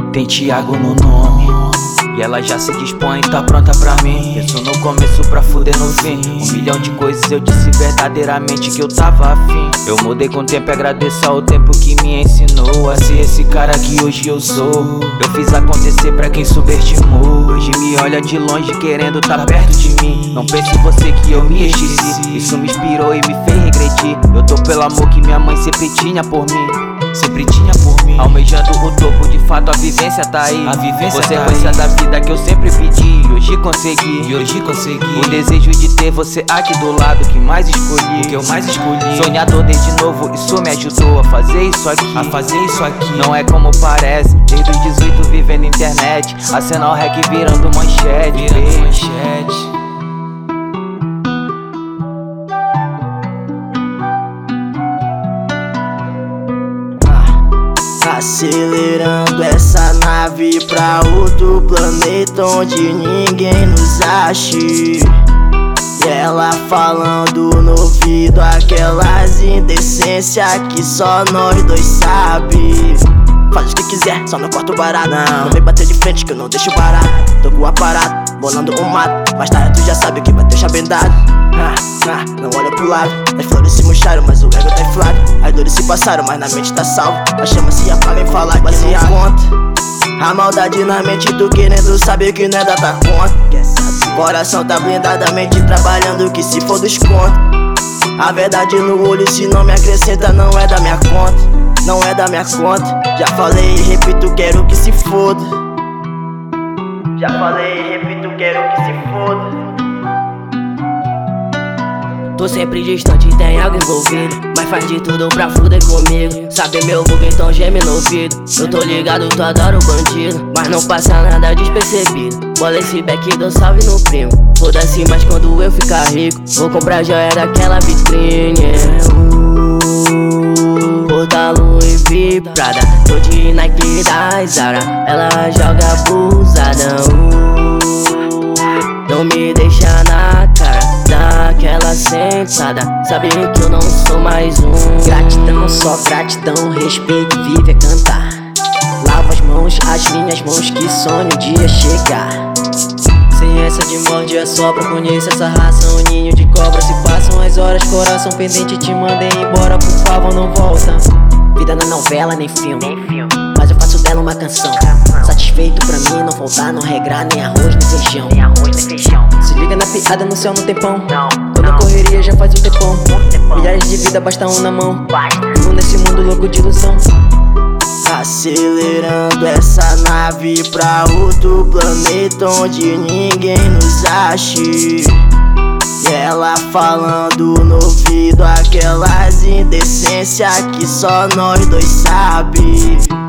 Tem Thiago no nome e ela já se dispõe, tá pronta pra mim. Penso no começo pra fuder no fim. 1 milhão de coisas eu disse verdadeiramente que eu tava afim. Eu mudei com o tempo e agradeço ao tempo que me ensinou a ser esse cara que hoje eu sou. Eu fiz acontecer pra quem subestimou. Hoje me olha de longe querendo tá perto de mim. Não pense em você que eu me esqueci. Isso me inspirou e me fez regredir. Eu tô pelo amor que minha mãe sempre tinha por mim. Sempre tinha por mim. Almejando o topo, de fato a vivência tá aí. A vivência consequência da vida que eu sempre pedi. E hoje consegui. O desejo de ter você aqui do lado que mais escolhi. O que eu mais escolhi. Sonhador desde novo, isso me ajudou a fazer isso aqui. Não é como parece. Desde os 18 vivendo internet. Acena o rec virando manchete. Acelerando essa nave pra outro planeta onde ninguém nos ache. E ela falando no ouvido aquelas indecências que só nós dois sabe. Faz o que quiser, só não corta o barato. Não vem bater de frente que eu não deixo barato. Tô com o aparato, bolando um mato. Mais tarde tu já sabe que vai ter chabendado. Não olha pro lado. As flores se murcharam, mas o ego tá inflado. As dores se passaram, mas na mente tá salvo. A chama se apaga em falar que não conta. A maldade na mente, tu querendo saber que não é da tua conta. Coração tá blindado, a mente trabalhando que se for desconto. A verdade no olho, se não me acrescenta, não é da minha conta. Não é da minha conta. Já falei e repito, quero que se foda. Já falei e repito, quero que se foda. Tô sempre distante, tem algo envolvido, mas faz de tudo pra fuder comigo. Sabe meu bug, então geme no ouvido. Eu tô ligado, tu adora o bandido, mas não passa nada despercebido. Bola esse back e dou salve no primo. Foda-se, mas quando eu ficar rico, vou comprar joia daquela vitrine. Da Louis V Prada, tô de Nike da Zara. Ela joga abusada. Não me deixa na cara daquela sentada. Sabe que eu não sou mais um. Gratidão, só gratidão, respeito, vive a cantar. Lavo as mãos, as minhas mãos, que sonho um dia chegar. Sem essa de morde é sobra, conheço essa raça, um ninho de cobra. Se passam as horas, coração pendente, te mandem embora, por favor não volta. Vida não é novela, nem filme, mas eu faço dela uma canção. Satisfeito pra mim não faltar, não regrar, nem arroz nem feijão. Se liga na piada, no céu não tem pão. Tô na correria já faz um tempão. Milhares de vidas, basta um na mão. Vivo nesse mundo louco de ilusão. Acelerando essa nave pra outro planeta onde ninguém nos ache. E ela falando no ouvido aquelas indecências que só nós dois sabe.